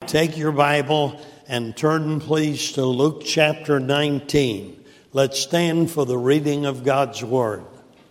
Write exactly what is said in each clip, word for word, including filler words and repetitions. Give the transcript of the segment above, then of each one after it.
take your Bible and turn please to Luke chapter nineteen. Let's stand for the reading of God's Word.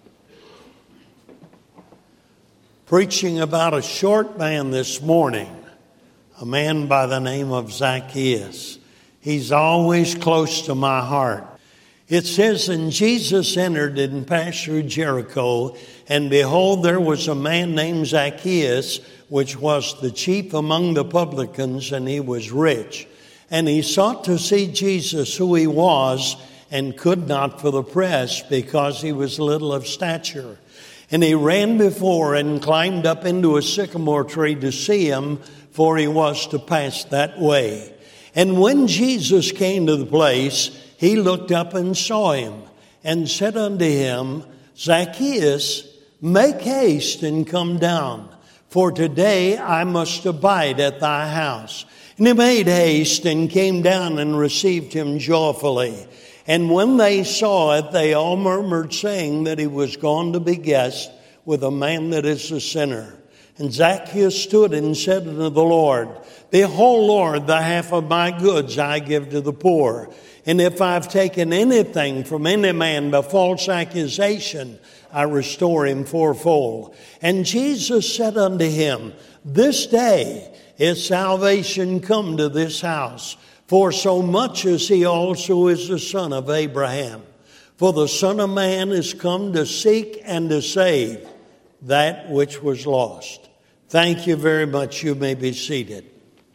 Preaching about a short man this morning, a man by the name of Zacchaeus. He's always close to my heart. It says, and Jesus entered and passed through Jericho, and behold, there was a man named Zacchaeus, which was the chief among the publicans, and he was rich. And he sought to see Jesus, who he was, and could not for the press, because he was little of stature. And he ran before and climbed up into a sycamore tree to see him, for he was to pass that way. And when Jesus came to the place, he looked up and saw him, and said unto him, Zacchaeus, make haste and come down, for today I must abide at thy house. And he made haste and came down and received him joyfully. And when they saw it, they all murmured, saying that he was gone to be guest with a man that is a sinner. And Zacchaeus stood and said unto the Lord, Behold, Lord, the half of my goods I give to the poor. And if I've taken anything from any man by false accusation, I restore him fourfold. And Jesus said unto him, This day is salvation come to this house, for so much as he also is the son of Abraham. For the Son of Man is come to seek and to save that which was lost. Thank you very much. You may be seated.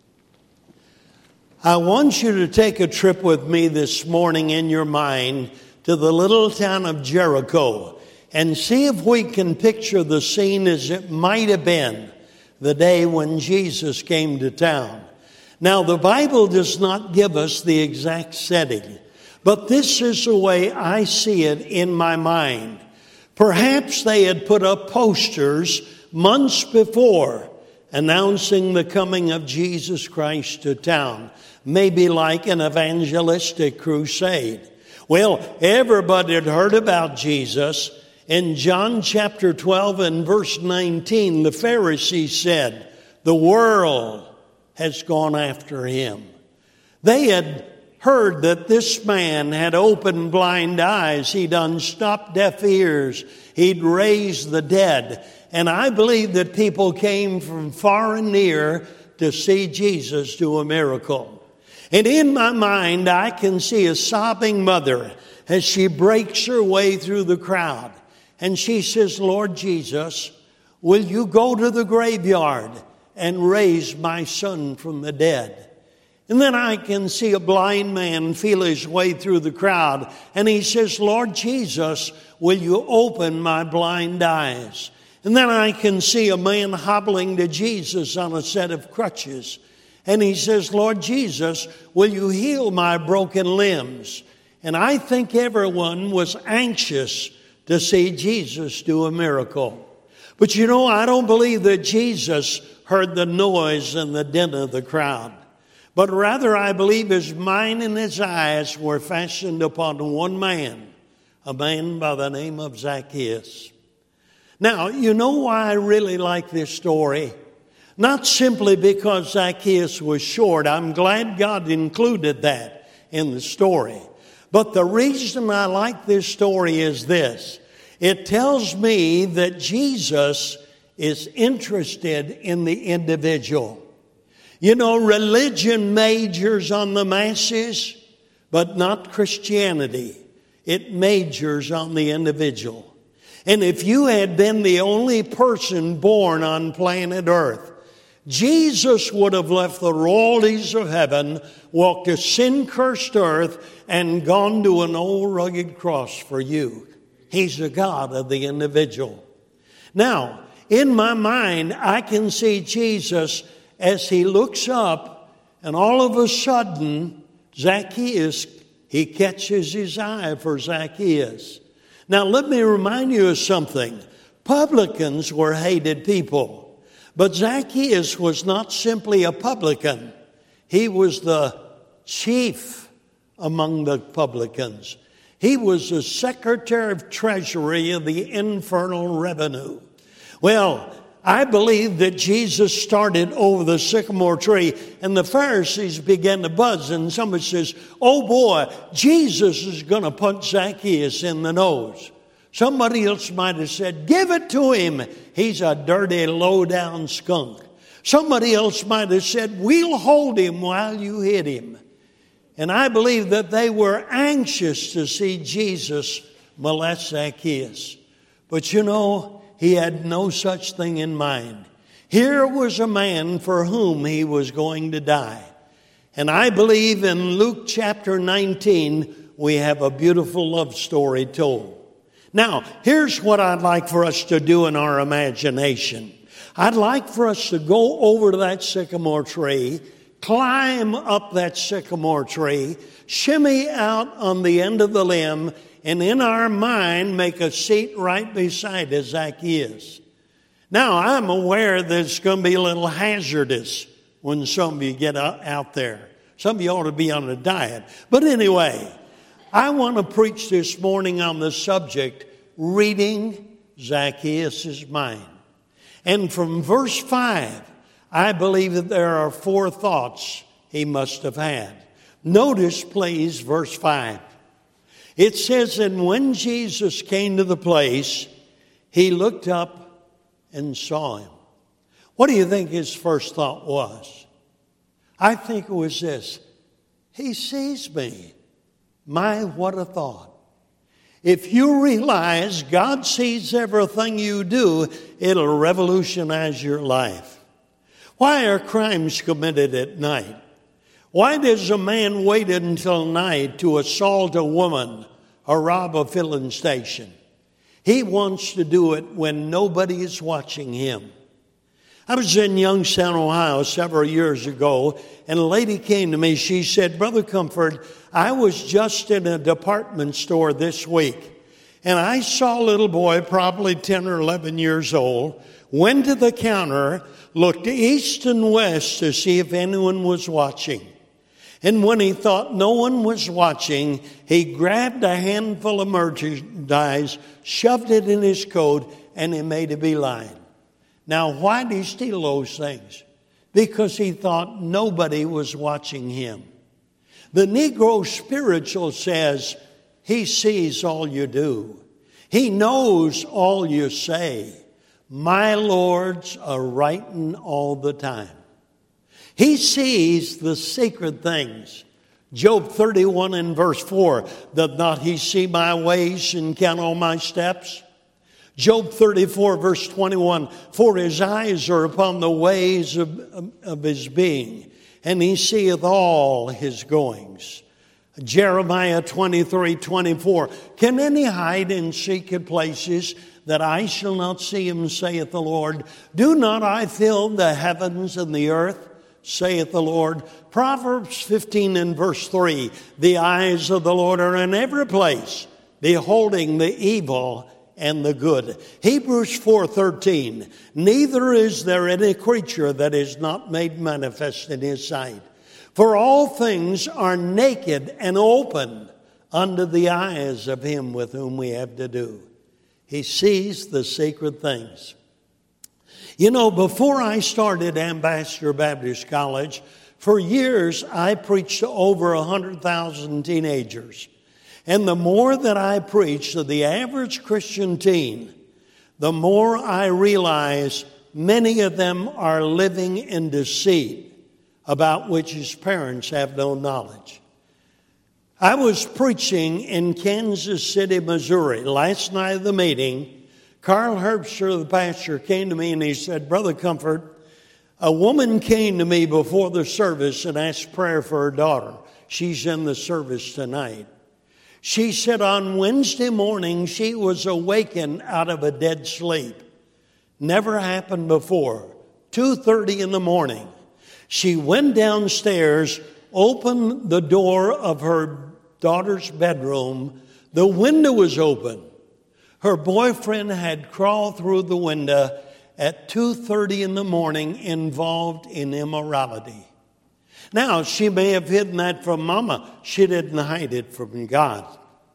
I want you to take a trip with me this morning in your mind to the little town of Jericho and see if we can picture the scene as it might have been the day when Jesus came to town. Now, the Bible does not give us the exact setting, but this is the way I see it in my mind. Perhaps they had put up posters months before announcing the coming of Jesus Christ to town, maybe like an evangelistic crusade. Well, everybody had heard about Jesus. In John chapter twelve and verse nineteen, the Pharisees said, the world has gone after him. They had heard that this man had opened blind eyes. He'd unstopped deaf ears. He'd raised the dead. And I believe that people came from far and near to see Jesus do a miracle. And in my mind, I can see a sobbing mother as she breaks her way through the crowd. And she says, Lord Jesus, will you go to the graveyard and raise my son from the dead? And then I can see a blind man feel his way through the crowd. And he says, Lord Jesus, will you open my blind eyes? And then I can see a man hobbling to Jesus on a set of crutches. And he says, Lord Jesus, will you heal my broken limbs? And I think everyone was anxious to see Jesus do a miracle. But you know, I don't believe that Jesus heard the noise and the din of the crowd. But rather, I believe his mind and his eyes were fastened upon one man, a man by the name of Zacchaeus. Now, you know why I really like this story? Not simply because Zacchaeus was short. I'm glad God included that in the story. But the reason I like this story is this. It tells me that Jesus is interested in the individual. You know, religion majors on the masses, but not Christianity. It majors on the individual. And if you had been the only person born on planet Earth, Jesus would have left the royalties of heaven, walked a sin-cursed earth, and gone to an old rugged cross for you. He's the God of the individual. Now, in my mind, I can see Jesus as he looks up, and all of a sudden, Zacchaeus, he catches his eye for Zacchaeus. Now, let me remind you of something. Publicans were hated people, but Zacchaeus was not simply a publican. He was the chief among the publicans. He was the secretary of treasury of the infernal revenue. Well, I believe that Jesus started over the sycamore tree, and the Pharisees began to buzz, and somebody says, oh boy, Jesus is going to punch Zacchaeus in the nose. Somebody else might have said, give it to him. He's a dirty, low-down skunk. Somebody else might have said, we'll hold him while you hit him. And I believe that they were anxious to see Jesus molest Zacchaeus. But you know, he had no such thing in mind. Here was a man for whom he was going to die. And I believe in Luke chapter nineteen, we have a beautiful love story told. Now, here's what I'd like for us to do in our imagination. I'd like for us to go over to that sycamore tree, climb up that sycamore tree, shimmy out on the end of the limb, and in our mind make a seat right beside Zacchaeus. Now, I'm aware that it's going to be a little hazardous when some of you get out there. Some of you ought to be on a diet. But anyway, I want to preach this morning on the subject, reading Zacchaeus' mind. And from verse five, I believe that there are four thoughts he must have had. Notice, please, verse five. It says, and when Jesus came to the place, he looked up and saw him. What do you think his first thought was? I think it was this. He sees me. My, what a thought. If you realize God sees everything you do, it'll revolutionize your life. Why are crimes committed at night? Why does a man wait until night to assault a woman or rob a filling station? He wants to do it when nobody is watching him. I was in Youngstown, Ohio several years ago, and a lady came to me. She said, Brother Comfort, I was just in a department store this week, and I saw a little boy, probably ten or eleven years old, went to the counter, looked east and west to see if anyone was watching. And when he thought no one was watching, he grabbed a handful of merchandise, shoved it in his coat, and he made a beeline. Now, why did he steal those things? Because he thought nobody was watching him. The Negro spiritual says he sees all you do. He knows all you say. My Lord's a writing all the time. He sees the secret things. Job thirty-one and verse four, doth not he see my ways and count all my steps? Job thirty-four verse twenty-one, for his eyes are upon the ways of, of, of his being, and he seeth all his goings. Jeremiah twenty-three twenty-four, can any hide in secret places that I shall not see him, saith the Lord? Do not I fill the heavens and the earth, saith the Lord? Proverbs fifteen and verse three, the eyes of the Lord are in every place, beholding the evil and the good. Hebrews four thirteen, neither is there any creature that is not made manifest in his sight. For all things are naked and open under the eyes of him with whom we have to do. He sees the secret things. You know, before I started Ambassador Baptist College, for years I preached to over one hundred thousand teenagers. And the more that I preach to the average Christian teen, the more I realize many of them are living in deceit about which his parents have no knowledge. I was preaching in Kansas City, Missouri. Last night of the meeting, Carl Herbster, the pastor, came to me and he said, Brother Comfort, a woman came to me before the service and asked prayer for her daughter. She's in the service tonight. She said on Wednesday morning she was awakened out of a dead sleep. Never happened before. two thirty in the morning. She went downstairs, opened the door of her daughter's bedroom. The window was open. Her boyfriend had crawled through the window at two thirty in the morning, involved in immorality. Now, she may have hidden that from Mama. She didn't hide it from God.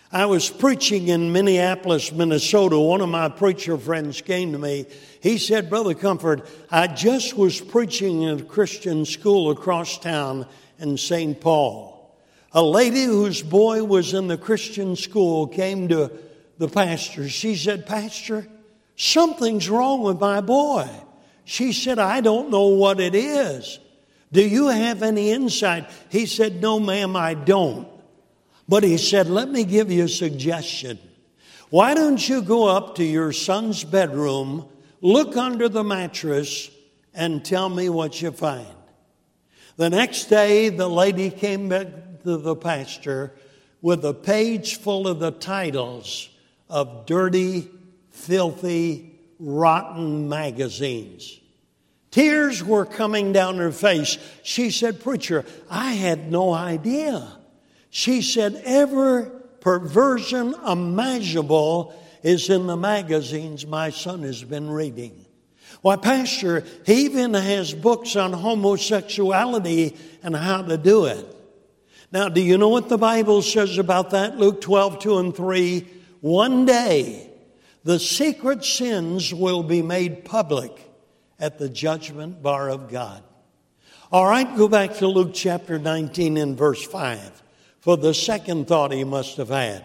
I was preaching in Minneapolis, Minnesota. One of my preacher friends came to me. He said, Brother Comfort, I just was preaching in a Christian school across town in Saint Paul. A lady whose boy was in the Christian school came to the pastor. She said, Pastor, something's wrong with my boy. She said, I don't know what it is. Do you have any insight? He said, no, ma'am, I don't. But he said, let me give you a suggestion. Why don't you go up to your son's bedroom, look under the mattress, and tell me what you find. The next day, the lady came back to the pastor with a page full of the titles of dirty, filthy, rotten magazines. Tears were coming down her face. She said, Preacher, I had no idea. She said, every perversion imaginable is in the magazines my son has been reading. Why, Pastor, he even has books on homosexuality and how to do it. Now, do you know what the Bible says about that? Luke twelve, two and three. One day, the secret sins will be made public at the judgment bar of God. All right, go back to Luke chapter nineteen and verse five. For the second thought he must have had.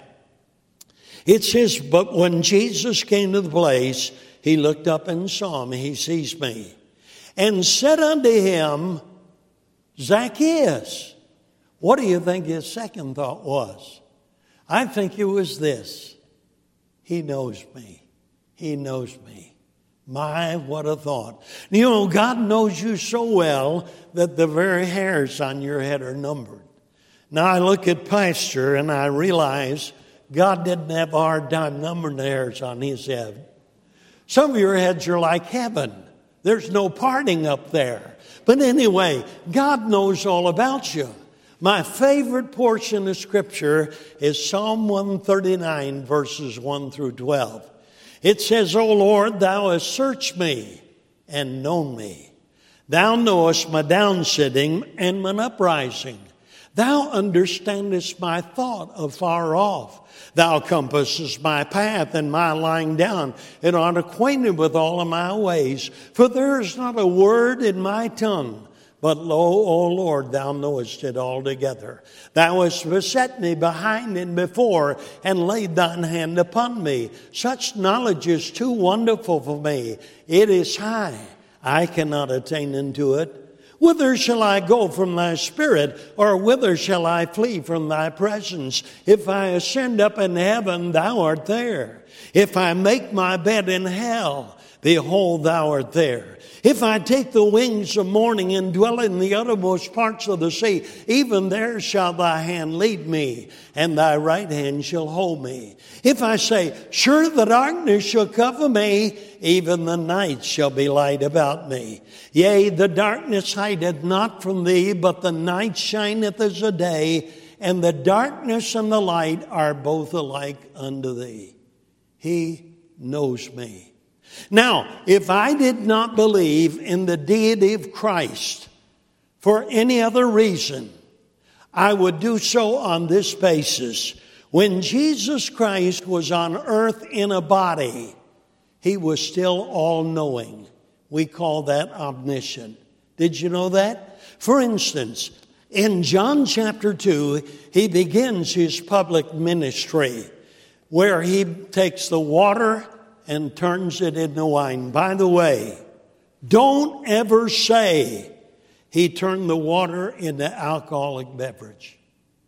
It says, but when Jesus came to the place, he looked up and saw me. He sees me. And said unto him, Zacchaeus. What do you think his second thought was? I think it was this. He knows me. He knows me. My, what a thought. You know, God knows you so well that the very hairs on your head are numbered. Now I look at Pastor and I realize God didn't have a hard time numbering the hairs on his head. Some of your heads are like heaven. There's no parting up there. But anyway, God knows all about you. My favorite portion of Scripture is Psalm one thirty-nine, verses one through twelve. It says, O Lord, thou hast searched me and known me. Thou knowest my downsitting and mine uprising. Thou understandest my thought afar off. Thou compassest my path and my lying down, and art acquainted with all of my ways. For there is not a word in my tongue, but lo, O Lord, thou knowest it altogether. Thou hast beset me behind and before, and laid thine hand upon me. Such knowledge is too wonderful for me. It is high. I cannot attain unto it. Whither shall I go from thy spirit, or whither shall I flee from thy presence? If I ascend up in heaven, thou art there. If I make my bed in hell, behold, thou art there. If I take the wings of morning and dwell in the uttermost parts of the sea, even there shall thy hand lead me, and thy right hand shall hold me. If I say, sure the darkness shall cover me, even the night shall be light about me. Yea, the darkness hideth not from thee, but the night shineth as a day, and the darkness and the light are both alike unto thee. He knows me. Now, if I did not believe in the deity of Christ for any other reason, I would do so on this basis. When Jesus Christ was on earth in a body, he was still all-knowing. We call that omniscient. Did you know that? For instance, in John chapter two, he begins his public ministry where he takes the water and turns it into wine. By the way, don't ever say he turned the water into alcoholic beverage.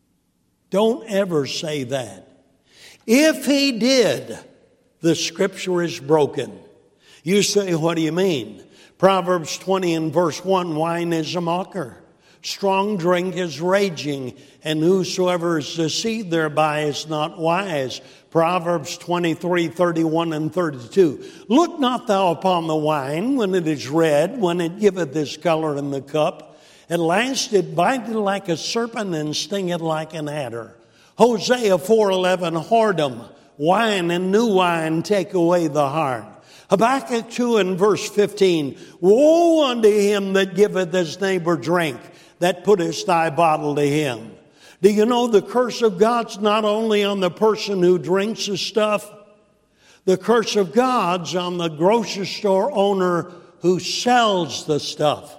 Don't ever say that. If he did, the scripture is broken. You say, what do you mean? Proverbs twenty and verse one, wine is a mocker. Strong drink is raging, and whosoever is deceived thereby is not wise. Proverbs twenty-three, thirty-one and thirty-two. Look not thou upon the wine when it is red, when it giveth this color in the cup. At last it biteth like a serpent and stingeth like an adder. Hosea four eleven, whoredom, wine and new wine take away the heart. Habakkuk two and verse fifteen, woe unto him that giveth his neighbor drink, that puttest thy bottle to him. Do you know the curse of God's not only on the person who drinks the stuff? The curse of God's on the grocery store owner who sells the stuff.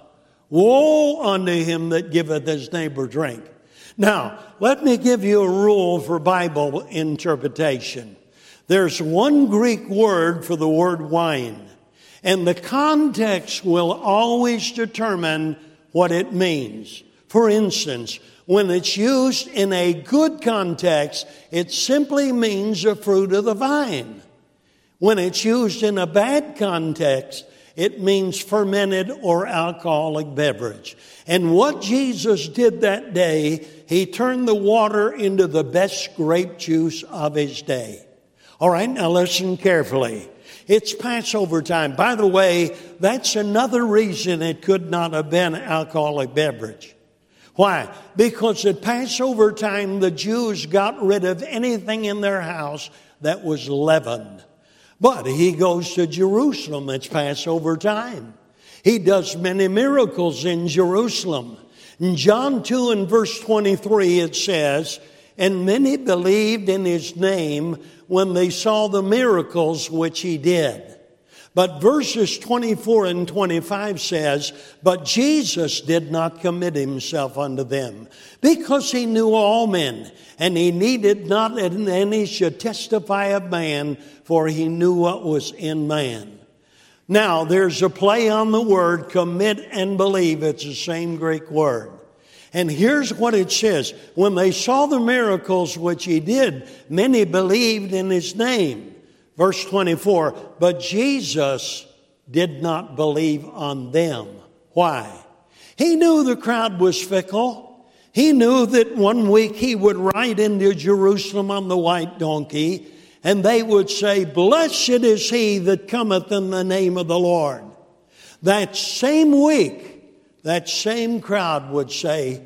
Woe unto him that giveth his neighbor drink. Now, let me give you a rule for Bible interpretation. There's one Greek word for the word wine, and the context will always determine what it means. For instance, when it's used in a good context, it simply means a fruit of the vine. When it's used in a bad context, it means fermented or alcoholic beverage. And what Jesus did that day, he turned the water into the best grape juice of his day. All right, now listen carefully. It's Passover time. By the way, that's another reason it could not have been alcoholic beverage. Why? Because at Passover time, the Jews got rid of anything in their house that was leavened. But he goes to Jerusalem. It's Passover time. He does many miracles in Jerusalem. In John two and verse twenty-three, it says, and many believed in his name when they saw the miracles which he did. But verses twenty-four and twenty-five says, but Jesus did not commit himself unto them, because he knew all men, and he needed not that any should testify of man, for he knew what was in man. Now, there's a play on the word commit and believe. It's the same Greek word. And here's what it says. When they saw the miracles which he did, many believed in his name. Verse twenty-four, but Jesus did not believe on them. Why? He knew the crowd was fickle. He knew that one week he would ride into Jerusalem on the white donkey, and they would say, blessed is he that cometh in the name of the Lord. That same week, that same crowd would say,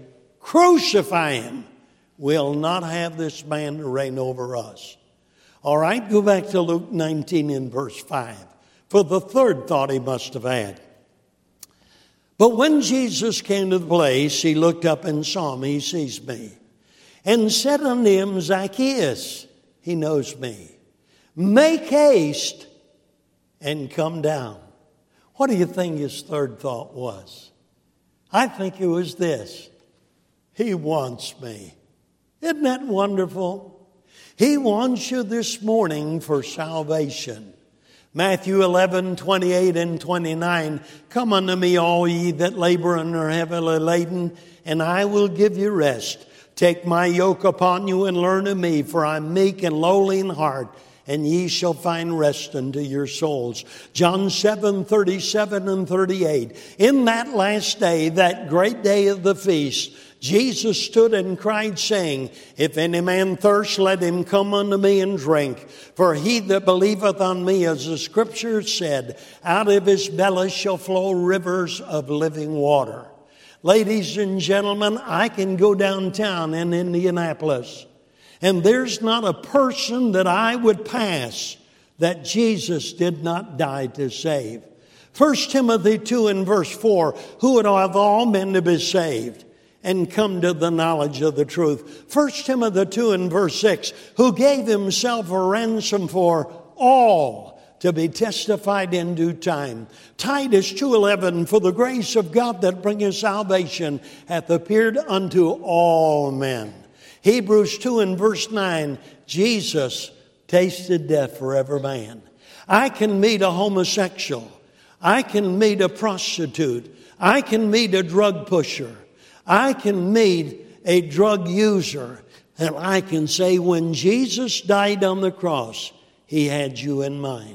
crucify him. We'll not have this man to reign over us. All right, go back to Luke nineteen in verse five. For the third thought he must have had. But when Jesus came to the place, he looked up and saw me. He sees me. And said unto him, Zacchaeus, he knows me, make haste and come down. What do you think his third thought was? I think it was this. He wants me. Isn't that wonderful? He wants you this morning for salvation. Matthew eleven, twenty-eight and twenty-nine, come unto me, all ye that labor and are heavily laden, and I will give you rest. Take my yoke upon you and learn of me, for I am meek and lowly in heart, and ye shall find rest unto your souls. John seven, thirty-seven and thirty-eight. In that last day, that great day of the feast, Jesus stood and cried, saying, if any man thirst, let him come unto me and drink. For he that believeth on me, as the scripture said, out of his belly shall flow rivers of living water. Ladies and gentlemen, I can go downtown in Indianapolis, and there's not a person that I would pass that Jesus did not die to save. First Timothy two and verse four, who would have all men to be saved and come to the knowledge of the truth. First Timothy two and verse six, who gave himself a ransom for all to be testified in due time. Titus two eleven, for the grace of God that bringeth salvation hath appeared unto all men. Hebrews two and verse nine, Jesus tasted death for every man. I can meet a homosexual. I can meet a prostitute. I can meet a drug pusher. I can meet a drug user, and I can say when Jesus died on the cross, he had you in mind.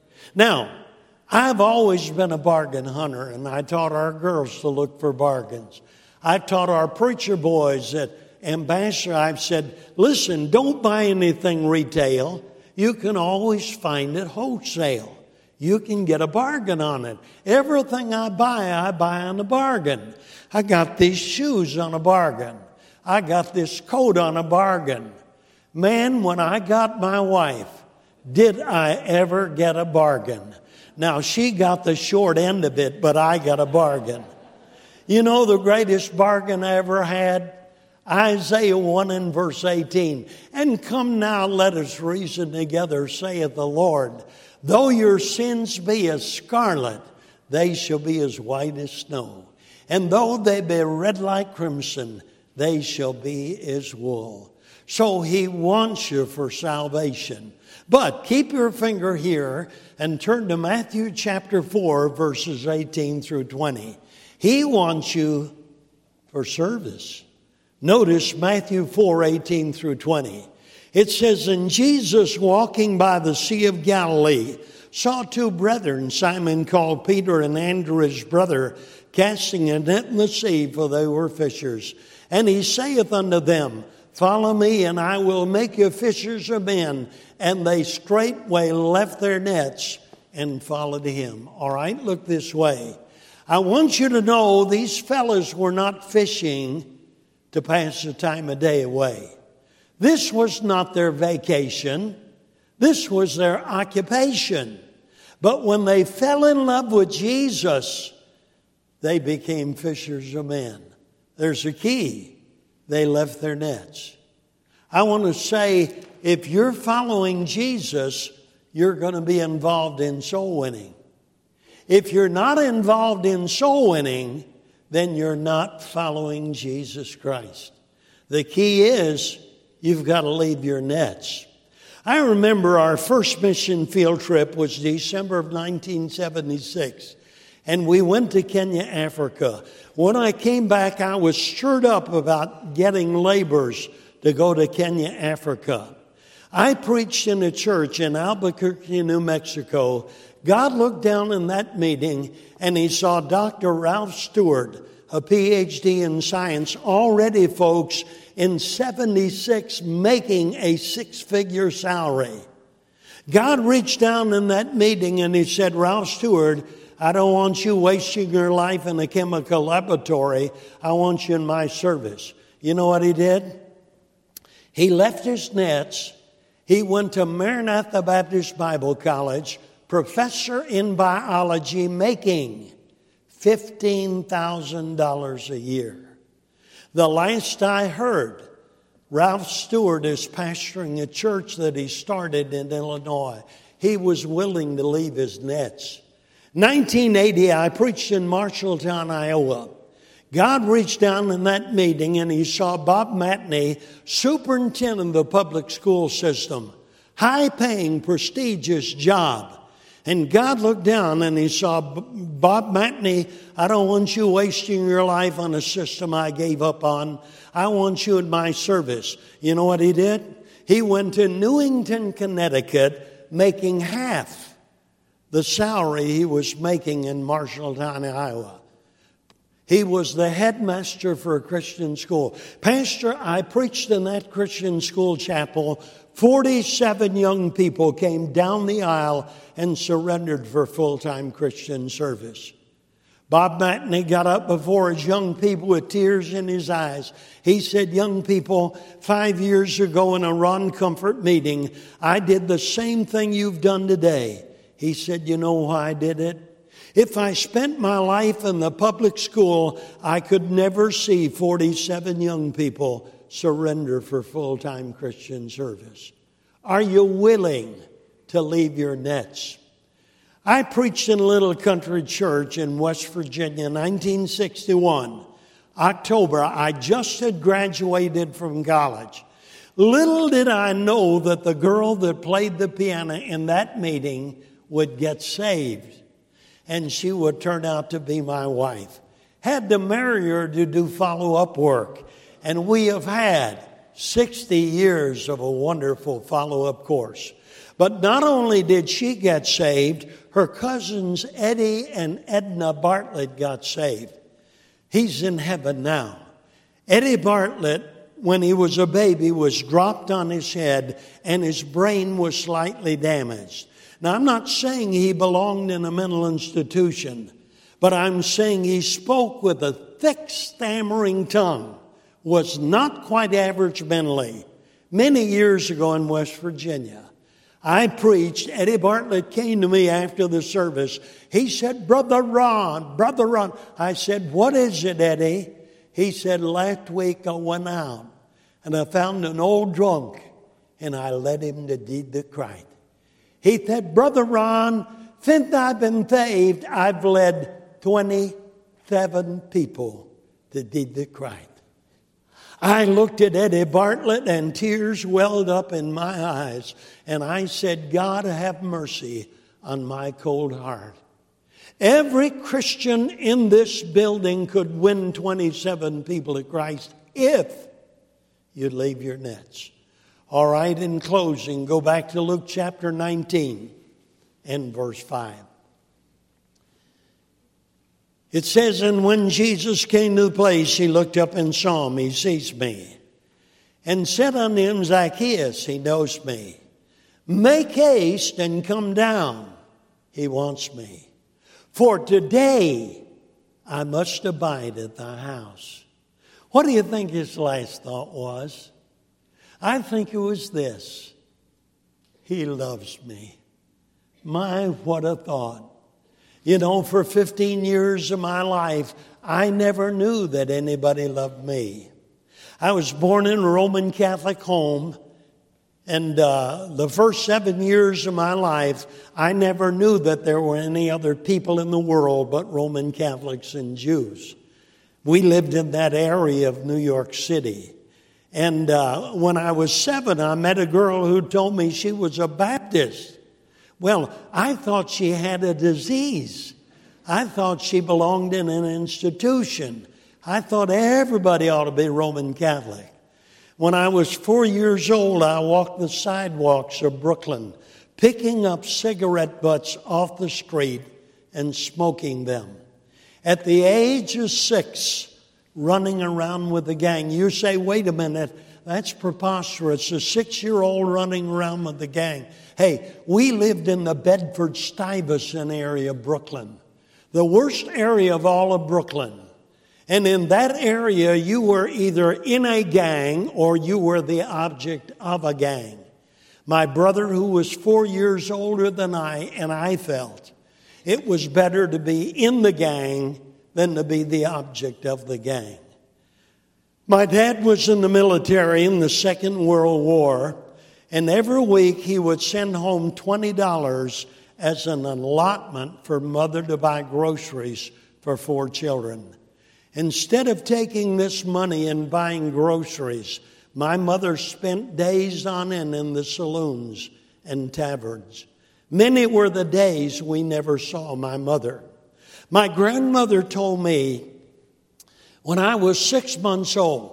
Now, I've always been a bargain hunter, and I taught our girls to look for bargains. I taught our preacher boys at Ambassador, I've said, listen, don't buy anything retail. You can always find it wholesale. You can get a bargain on it. Everything I buy, I buy on a bargain. I got these shoes on a bargain. I got this coat on a bargain. Man, when I got my wife, did I ever get a bargain? Now, she got the short end of it, but I got a bargain. You know the greatest bargain I ever had? Isaiah one and verse eighteen. And come now, let us reason together, saith the Lord. Though your sins be as scarlet, they shall be as white as snow. And though they be red like crimson, they shall be as wool. So he wants you for salvation. But keep your finger here and turn to Matthew chapter four, verses eighteen through twenty. He wants you for service. Notice Matthew four, eighteen through twenty. It says, And Jesus, walking by the Sea of Galilee, saw two brethren, Simon called Peter and Andrew his brother, casting a net in the sea, for they were fishers. And he saith unto them, Follow me, and I will make you fishers of men. And they straightway left their nets and followed him. All right, look this way. I want you to know these fellas were not fishing to pass the time of day away. This was not their vacation. This was their occupation. But when they fell in love with Jesus, they became fishers of men. There's a key. They left their nets. I want to say, if you're following Jesus, you're going to be involved in soul winning. If you're not involved in soul winning, then you're not following Jesus Christ. The key is you've got to leave your nets. I remember our first mission field trip was December of nineteen seventy-six, and we went to Kenya, Africa. When I came back, I was stirred up about getting laborers to go to Kenya, Africa. I preached in a church in Albuquerque, New Mexico. God looked down in that meeting and he saw Doctor Ralph Stewart, a P H D in science, already, folks, in seventy-six making a six-figure salary. God reached down in that meeting and he said, Ralph Stewart, I don't want you wasting your life in a chemical laboratory. I want you in my service. You know what he did? He left his nets. He went to Maranatha Baptist Bible College, professor in biology, making fifteen thousand dollars a year. The last I heard, Ralph Stewart is pastoring a church that he started in Illinois. He was willing to leave his nets. nineteen eighty, I preached in Marshalltown, Iowa. God reached down in that meeting and he saw Bob Matney, superintendent of the public school system, high-paying, prestigious job. And God looked down and he saw Bob Matney, I don't want you wasting your life on a system I gave up on. I want you in my service. You know what he did? He went to Newington, Connecticut, making half the salary he was making in Marshalltown, Iowa. He was the headmaster for a Christian school. Pastor, I preached in that Christian school chapel. forty-seven young people came down the aisle and surrendered for full-time Christian service. Bob Matney got up before his young people with tears in his eyes. He said, young people, five years ago in a Ron Comfort meeting, I did the same thing you've done today. He said, you know why I did it? If I spent my life in the public school, I could never see forty-seven young people surrender for full-time Christian service. Are you willing to leave your nets? I preached in a little country church in West Virginia, nineteen sixty-one. October, I just had graduated from college. Little did I know that the girl that played the piano in that meeting would get saved, and she would turn out to be my wife. Had to marry her to do follow-up work, and we have had sixty years of a wonderful follow-up course. But not only did she get saved, her cousins Eddie and Edna Bartlett got saved. He's in heaven now. Eddie Bartlett, when he was a baby, was dropped on his head and his brain was slightly damaged. Now, I'm not saying he belonged in a mental institution, but I'm saying he spoke with a thick, stammering tongue, was not quite average mentally. Many years ago in West Virginia, I preached. Eddie Bartlett came to me after the service. He said, Brother Ron, Brother Ron. I said, what is it, Eddie? He said, last week I went out and I found an old drunk and I led him to Jesus Christ. He said, Brother Ron, since I've been saved, I've led twenty-seven people to Jesus Christ. I looked at Eddie Bartlett and tears welled up in my eyes. And I said, God, have mercy on my cold heart. Every Christian in this building could win twenty-seven people to Christ if you'd leave your nets. All right, in closing, go back to Luke chapter nineteen and verse five. It says, and when Jesus came to the place, he looked up and saw me, he sees me, and said unto him, Zacchaeus, he knows me, make haste and come down, he wants me. For today I must abide at thy house. What do you think his last thought was? I think it was this. He loves me. My, what a thought. You know, for fifteen years of my life, I never knew that anybody loved me. I was born in a Roman Catholic home, and uh, the first seven years of my life, I never knew that there were any other people in the world but Roman Catholics and Jews. We lived in that area of New York City. And uh, when I was seven, I met a girl who told me she was a Baptist. Well, I thought she had a disease. I thought she belonged in an institution. I thought everybody ought to be Roman Catholic. When I was four years old, I walked the sidewalks of Brooklyn, picking up cigarette butts off the street and smoking them. At the age of six, running around with the gang. You say, wait a minute, that's preposterous. A six-year-old running around with the gang. Hey, we lived in the Bedford-Stuyvesant area of Brooklyn, the worst area of all of Brooklyn. And in that area, you were either in a gang or you were the object of a gang. My brother, who was four years older than I, and I felt it was better to be in the gang than to be the object of the gang. My dad was in the military in the Second World War, and every week he would send home twenty dollars as an allotment for mother to buy groceries for four children. Instead of taking this money and buying groceries, my mother spent days on end in the saloons and taverns. Many were the days we never saw my mother. My grandmother told me when I was six months old,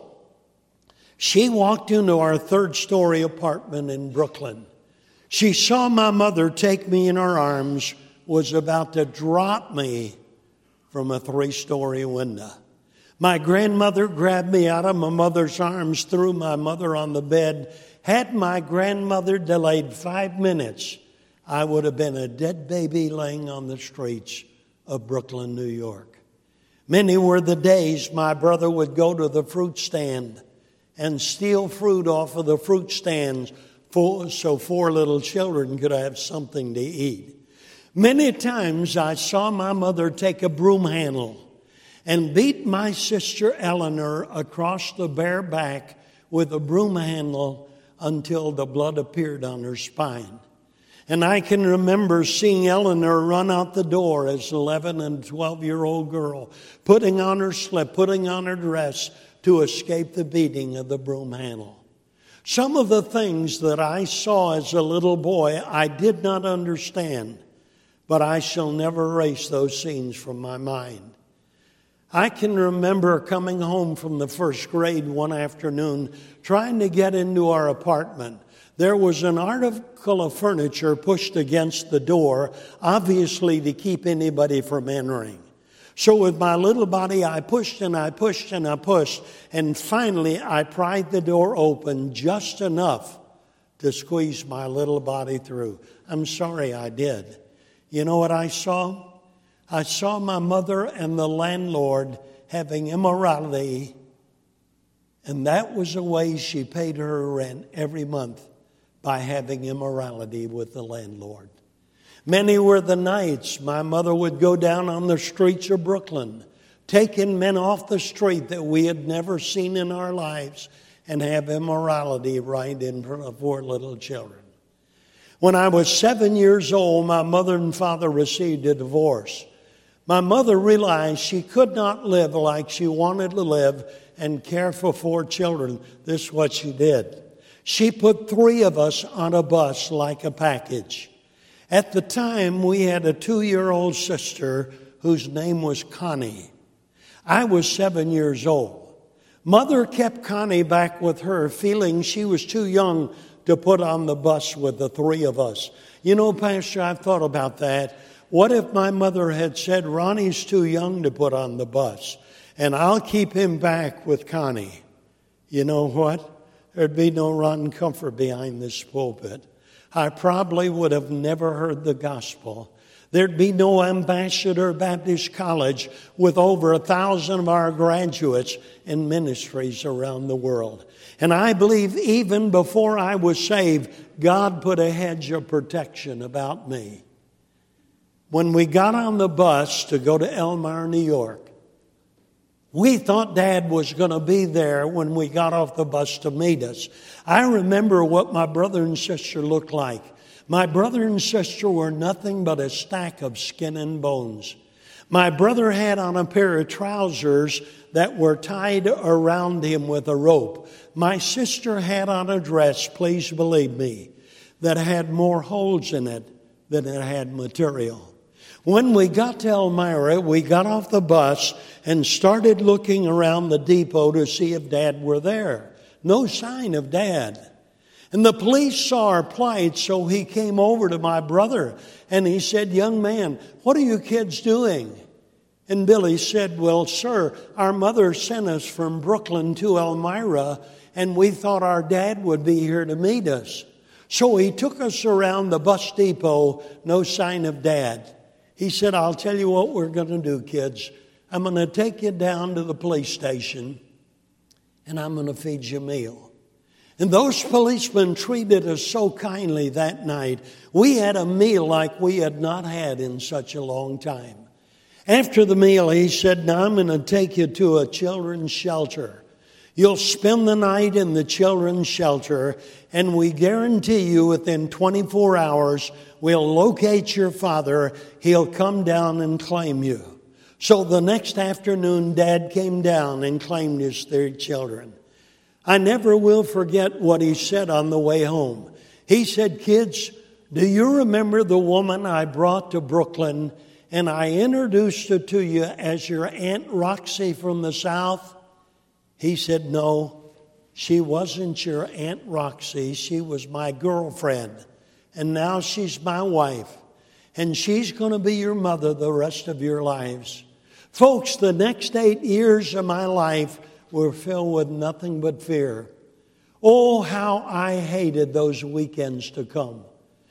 she walked into our third-story apartment in Brooklyn. She saw my mother take me in her arms, was about to drop me from a three-story window. My grandmother grabbed me out of my mother's arms, threw my mother on the bed. Had my grandmother delayed five minutes, I would have been a dead baby laying on the streets of Brooklyn, New York. Many were the days my brother would go to the fruit stand and steal fruit off of the fruit stands so four little children could have something to eat. Many times I saw my mother take a broom handle and beat my sister Eleanor across the bare back with a broom handle until the blood appeared on her spine. And I can remember seeing Eleanor run out the door as an eleven and twelve-year-old girl, putting on her slip, putting on her dress to escape the beating of the broom handle. Some of the things that I saw as a little boy, I did not understand, but I shall never erase those scenes from my mind. I can remember coming home from the first grade one afternoon, trying to get into our apartment. There was an article of furniture pushed against the door, obviously to keep anybody from entering. So with my little body, I pushed and I pushed and I pushed, and finally I pried the door open just enough to squeeze my little body through. I'm sorry I did. You know what I saw? I saw my mother and the landlord having immorality, and that was the way she paid her rent every month, by having immorality with the landlord. Many were the nights my mother would go down on the streets of Brooklyn, taking men off the street that we had never seen in our lives and have immorality right in front of our little children. When I was seven years old, my mother and father received a divorce. My mother realized she could not live like she wanted to live and care for four children. This is what she did. She put three of us on a bus like a package. At the time, we had a two-year-old sister whose name was Connie. I was seven years old. Mother kept Connie back with her, feeling she was too young to put on the bus with the three of us. You know, Pastor, I've thought about that. What if my mother had said, Ronnie's too young to put on the bus, and I'll keep him back with Connie? You know what? There'd be no Ron Comfort behind this pulpit. I probably would have never heard the gospel. There'd be no Ambassador Baptist College with over a thousand of our graduates in ministries around the world. And I believe even before I was saved, God put a hedge of protection about me. When we got on the bus to go to Elmira, New York, we thought Dad was going to be there when we got off the bus to meet us. I remember what my brother and sister looked like. My brother and sister were nothing but a stack of skin and bones. My brother had on a pair of trousers that were tied around him with a rope. My sister had on a dress, please believe me, that had more holes in it than it had material. When we got to Elmira, we got off the bus and started looking around the depot to see if Dad were there. No sign of Dad. And the police saw our plight, so he came over to my brother and he said, young man, what are you kids doing? And Billy said, well, sir, our mother sent us from Brooklyn to Elmira and we thought our dad would be here to meet us. So he took us around the bus depot, no sign of Dad. He said, I'll tell you what we're going to do, kids. I'm going to take you down to the police station, and I'm going to feed you a meal. And those policemen treated us so kindly that night. We had a meal like we had not had in such a long time. After the meal, he said, now I'm going to take you to a children's shelter. You'll spend the night in the children's shelter, and we guarantee you within twenty-four hours, we'll locate your father. He'll come down and claim you. So the next afternoon, Dad came down and claimed his three children. I never will forget what he said on the way home. He said, kids, do you remember the woman I brought to Brooklyn and I introduced her to you as your Aunt Roxy from the South? He said, no, she wasn't your Aunt Roxy. She was my girlfriend. And now she's my wife. And she's going to be your mother the rest of your lives. Folks, the next eight years of my life were filled with nothing but fear. Oh, how I hated those weekends to come.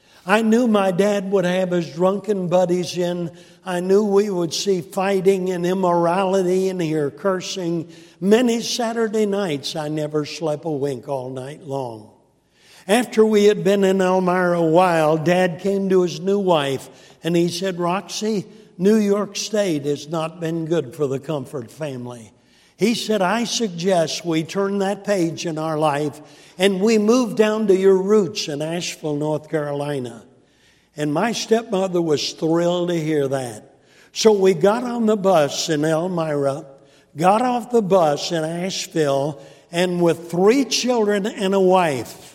I knew my dad would have his drunken buddies in. I knew we would see fighting and immorality and hear cursing. Many Saturday nights I never slept a wink all night long. After we had been in Elmira a while, Dad came to his new wife and he said, Roxy, New York State has not been good for the Comfort family. He said, I suggest we turn that page in our life and we move down to your roots in Asheville, North Carolina. And my stepmother was thrilled to hear that. So we got on the bus in Elmira, got off the bus in Asheville, and with three children and a wife,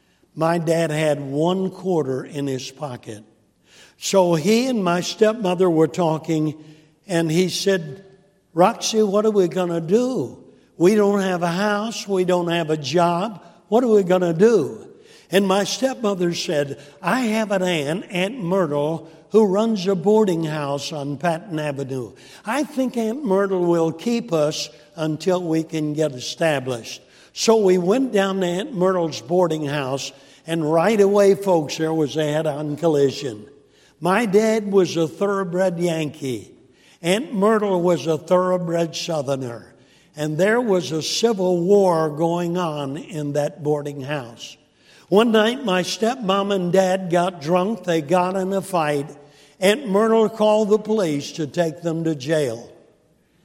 my dad had one quarter in his pocket. So he and my stepmother were talking, and he said, Roxy, what are we going to do? We don't have a house. We don't have a job. What are we going to do? And my stepmother said, I have an aunt, Aunt Myrtle, who runs a boarding house on Patton Avenue. I think Aunt Myrtle will keep us until we can get established. So we went down to Aunt Myrtle's boarding house, and right away, folks, there was a head-on collision. My dad was a thoroughbred Yankee. Aunt Myrtle was a thoroughbred Southerner. And there was a civil war going on in that boarding house. One night, my stepmom and dad got drunk. They got in a fight. Aunt Myrtle called the police to take them to jail.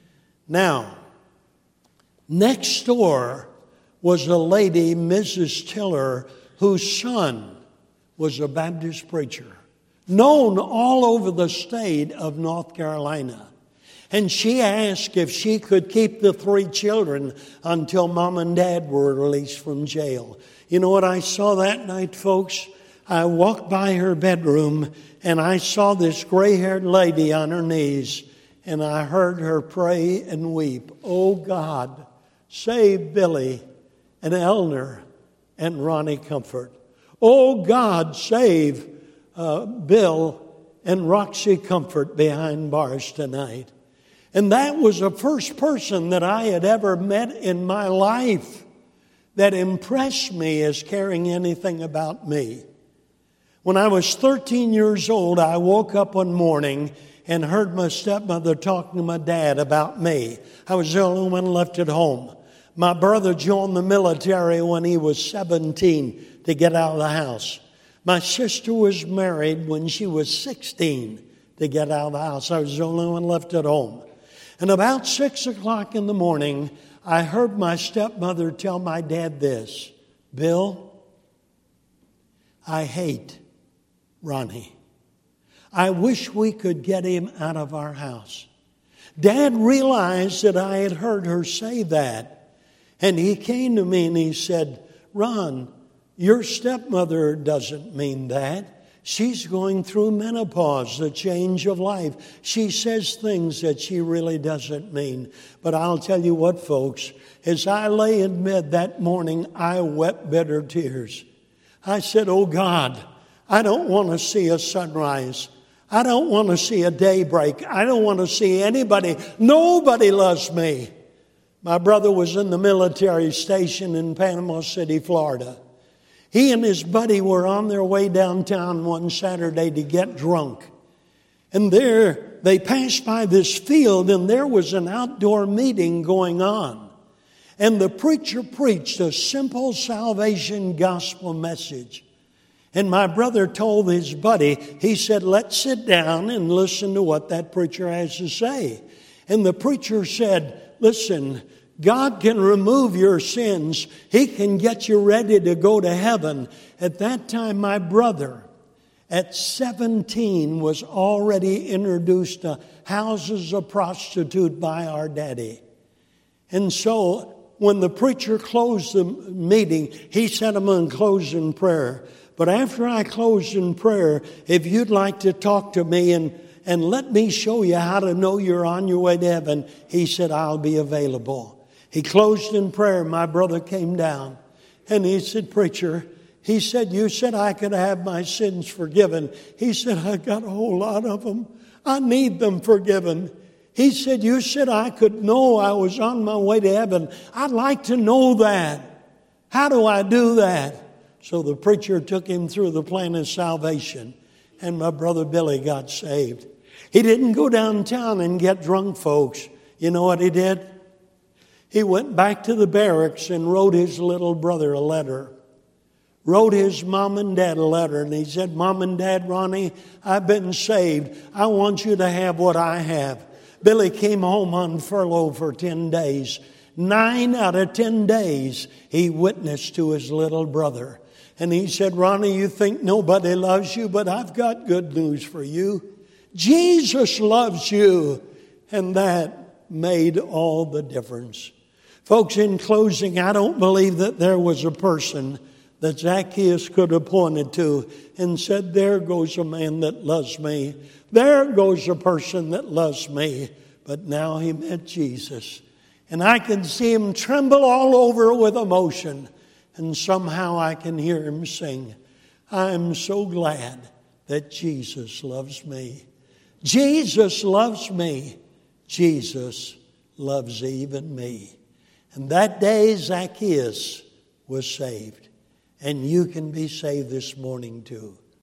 Now, next door was a lady, Missus Tiller, whose son was a Baptist preacher, known all over the state of North Carolina. And she asked if she could keep the three children until Mom and Dad were released from jail. You know what I saw that night, folks? I walked by her bedroom and I saw this gray-haired lady on her knees, and I heard her pray and weep. Oh God, save Billy and Eleanor and Ronnie Comfort. Oh God, save uh, Bill and Roxy Comfort behind bars tonight. And that was the first person that I had ever met in my life that impressed me as caring anything about me. When I was thirteen years old, I woke up one morning and heard my stepmother talking to my dad about me. I was the only one left at home. My brother joined the military when he was seventeen to get out of the house. My sister was married when she was sixteen to get out of the house. I was the only one left at home. And about six o'clock in the morning, I heard my stepmother tell my dad this: Bill, I hate Ronnie. I wish we could get him out of our house. Dad realized that I had heard her say that. And he came to me and he said, Ron, your stepmother doesn't mean that. She's going through menopause, the change of life. She says things that she really doesn't mean. But I'll tell you what, folks, as I lay in bed that morning, I wept bitter tears. I said, oh God, I don't want to see a sunrise. I don't want to see a daybreak. I don't want to see anybody. Nobody loves me. My brother was in the military station in Panama City, Florida. He and his buddy were on their way downtown one Saturday to get drunk. And there, they passed by this field, and there was an outdoor meeting going on. And the preacher preached a simple salvation gospel message. And my brother told his buddy, he said, let's sit down and listen to what that preacher has to say. And the preacher said, listen, God can remove your sins. He can get you ready to go to heaven. At that time, my brother, at seventeen, was already introduced to houses of prostitute by our daddy. And so when the preacher closed the meeting, he said, I'm going to close in prayer. But after I closed in prayer, if you'd like to talk to me and, and let me show you how to know you're on your way to heaven, he said, I'll be available. He closed in prayer. My brother came down and he said, preacher, he said, you said I could have my sins forgiven. He said, I got a whole lot of them. I need them forgiven. He said, you said I could know I was on my way to heaven. I'd like to know that. How do I do that? So the preacher took him through the plan of salvation, and my brother Billy got saved. He didn't go downtown and get drunk, folks. You know what he did? He went back to the barracks and wrote his little brother a letter. Wrote his mom and dad a letter. And he said, Mom and Dad, Ronnie, I've been saved. I want you to have what I have. Billy came home on furlough for ten days. Nine out of ten days, he witnessed to his little brother. And he said, Ronnie, you think nobody loves you, but I've got good news for you. Jesus loves you. And that made all the difference. Folks, in closing, I don't believe that there was a person that Zacchaeus could have pointed to and said, there goes a man that loves me. There goes a person that loves me. But now he met Jesus. And I can see him tremble all over with emotion. And somehow I can hear him sing, I'm so glad that Jesus loves me. Jesus loves me. Jesus loves even me. And that day Zacchaeus was saved. And you can be saved this morning too.